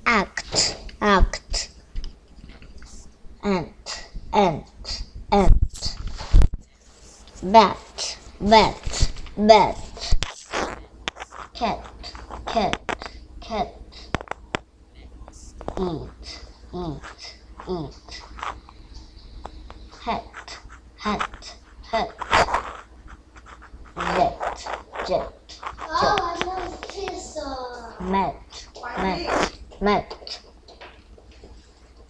act, act, ant, ant, bat, bat, bat, cat, cat, cat, eat, eat, eat, hat, hat, hat, jet, jet, jet, mat,